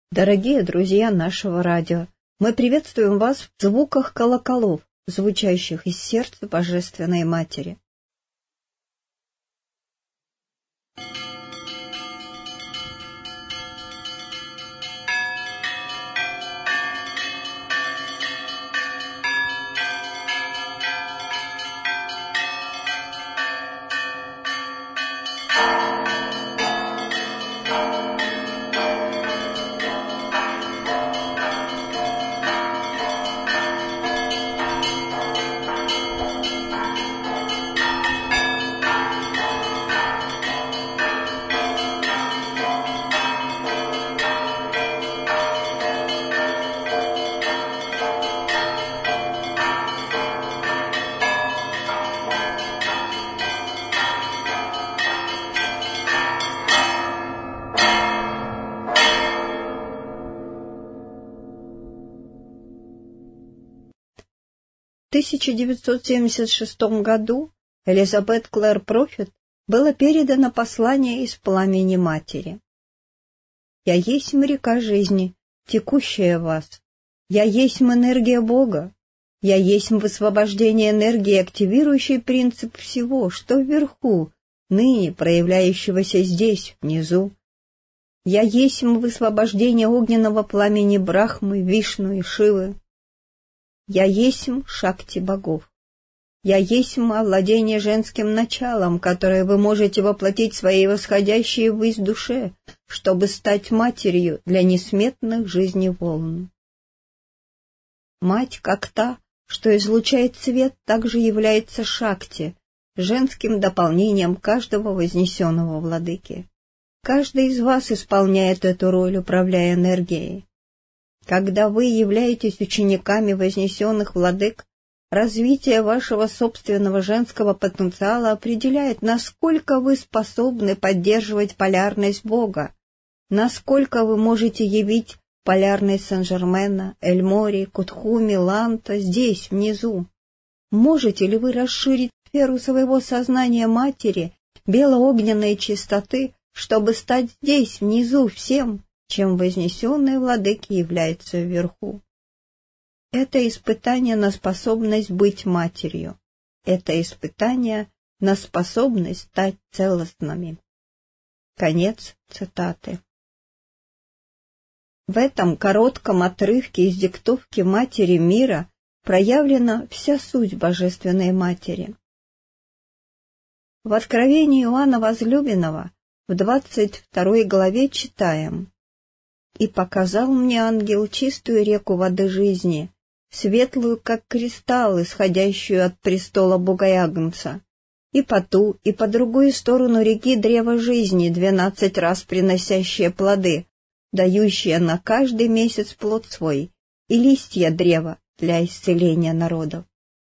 Дорогие друзья нашего радио, мы приветствуем вас в звуках колоколов, звучащих из сердца Божественной Матери. В 1976 году Элизабет Клэр Профит было передано послание из пламени Матери. «Я есмь река жизни, текущая в вас. Я есмь энергия Бога. Я есмь высвобождение энергии, активирующий принцип всего, что вверху, ныне проявляющегося здесь, внизу. Я есмь высвобождение огненного пламени Брахмы, Вишну и Шивы. Я есмь шакти богов. Я есмь овладение женским началом, которое вы можете воплотить в своей восходящей ввысь душе, чтобы стать матерью для несметных жизневолн. Мать, как та, что излучает свет, также является шакти, женским дополнением каждого вознесенного владыки. Каждый из вас исполняет эту роль, управляя энергией. Когда вы являетесь учениками вознесенных владык, развитие вашего собственного женского потенциала определяет, насколько вы способны поддерживать полярность Бога, насколько вы можете явить полярность Сен-Жермена, Эль-Мори, Кутхуми, Ланта здесь, внизу. Можете ли вы расширить сферу своего сознания Матери, белоогненной чистоты, чтобы стать здесь, внизу, всем, чем вознесенные владыки являются вверху? Это испытание на способность быть матерью. Это испытание на способность стать целостными. Конец цитаты. В этом коротком отрывке из диктовки Матери мира проявлена вся суть Божественной Матери. В Откровении Иоанна Возлюбленного в 22 главе читаем: «И показал мне ангел чистую реку воды жизни, светлую, как кристалл, исходящую от престола Бога и Агнца, и по ту, и по другую сторону реки древо жизни, 12 раз приносящее плоды, дающее на каждый месяц плод свой, и листья древа для исцеления народов».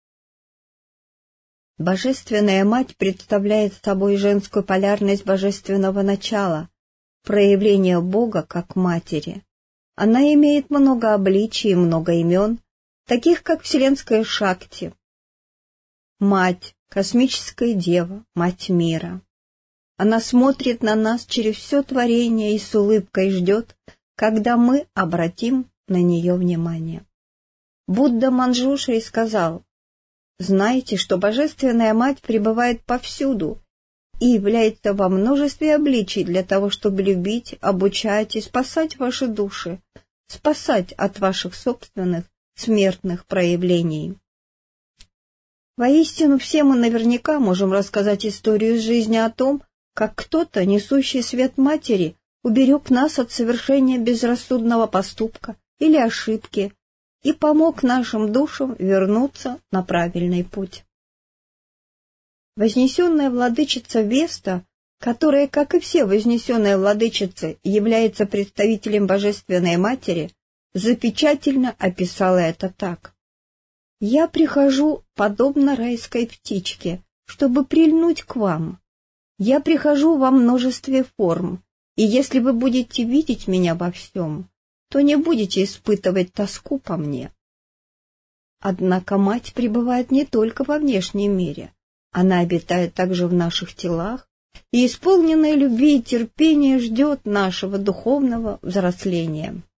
Божественная Мать представляет собой женскую полярность божественного начала, проявление Бога как Матери. Она имеет много обличий и много имен, таких как Вселенская Шакти, Мать, Космическая Дева, Мать мира. Она смотрит на нас через все творение и с улыбкой ждет, когда мы обратим на нее внимание. Будда Манджушри сказал: «Знайте, что Божественная Мать пребывает повсюду и является во множестве обличий для того, чтобы любить, обучать и спасать ваши души, спасать от ваших собственных смертных проявлений». Воистину, все мы наверняка можем рассказать историю из жизни о том, как кто-то, несущий свет Матери, уберег нас от совершения безрассудного поступка или ошибки и помог нашим душам вернуться на правильный путь. Вознесенная владычица Веста, которая, как и все вознесенные владычицы, является представителем Божественной Матери, запечательно описала это так: «Я прихожу, подобно райской птичке, чтобы прильнуть к вам. Я прихожу во множестве форм, и если вы будете видеть меня во всем, то не будете испытывать тоску по мне». Однако Мать пребывает не только во внешнем мире, она обитает также в наших телах и исполненное любви и терпения ждет нашего духовного взросления.